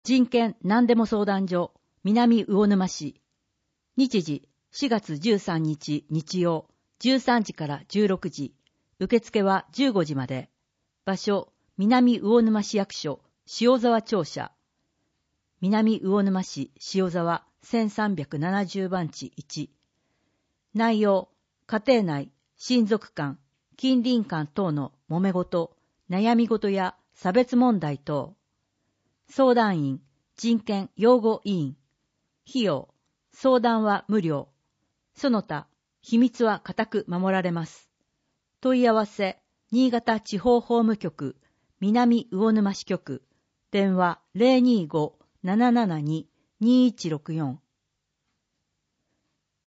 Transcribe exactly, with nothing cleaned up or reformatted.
人権何でも相談所南魚沼市。日時しがつじゅうさんにち日曜じゅうさんじからじゅうろくじ。受付はじゅうごじまで。場所南魚沼市役所塩沢庁舎。南魚沼市塩沢せんさんびゃくななじゅうばんちいち。内容、家庭内、親族間、近隣間等の揉め事、悩み事や差別問題等。相談員、人権擁護委員。費用、相談は無料。その他、秘密は固く守られます。問い合わせ、新潟地方法務局、南魚沼支局、電話 ゼロにーごーななななにーにーいちろくよん。